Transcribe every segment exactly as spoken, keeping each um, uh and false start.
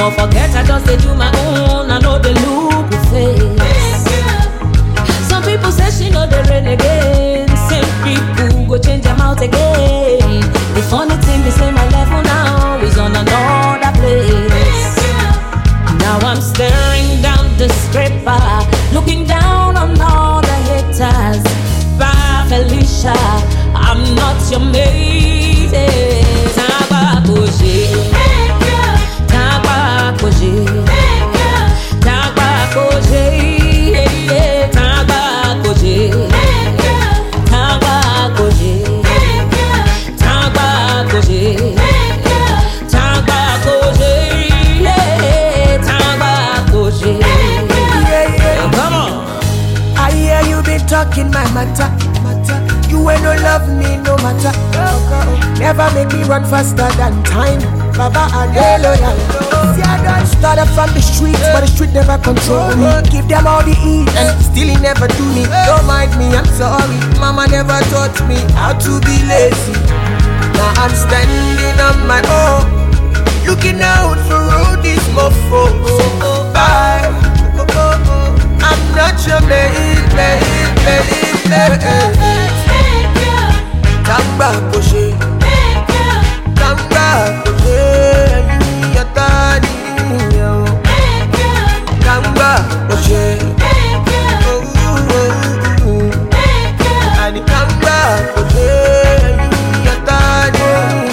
no forget I just say do my own, I know the look with face. Some people say she know the rain again. Same people go change them out again. The funny thing is say my level now is on another place. Now I'm staring down the scraper, looking down on all the haters. Bye Felicia, I'm not your mate. Taba Koji, Taba Koji, Taba Koji, Taba Koji, Taba Koji, Taba Koji, Taba Koji, come on. I hear you been talking my matter. You ain't no love me no matter. Never make me run faster than time. Baba and loyal. See I done started from the streets, but the street never control me. Give them all the ease, and still he never do me. Don't mind me, I'm sorry. Mama never taught me how to be lazy. Now I'm standing on my own, looking out for all these mofos. Bye. I'm not your mate, mate, mate, mate. Tamba Koji, Tamba Koji, Yatani, Tamba Koji, Ani Tamba Koji, Yatani.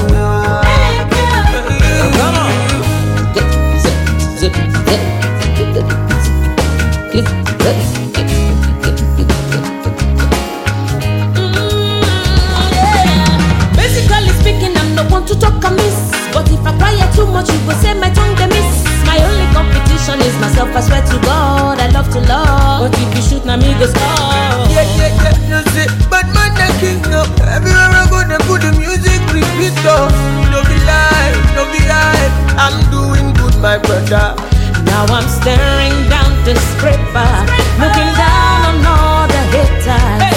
Come on. Zip, zip, zip, zip, zip. To talk amiss, but if I cry too much, you go say my tongue they miss. My only competition is myself. I swear to God, I love to love. But if you shoot, now me go score. Yeah, yeah, yeah, no say, but man the king now. Everywhere I go, they put the music repeat up. No be lie, no be lie. I'm doing good, my brother. Now I'm staring down the scraper, looking down on all the haters.